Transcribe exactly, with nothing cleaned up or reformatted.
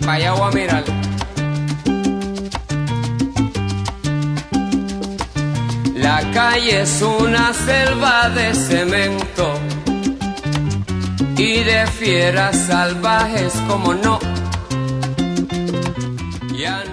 pa' allá voy a mirar. La calle es una selva de cemento y de fieras salvajes como no. Ya no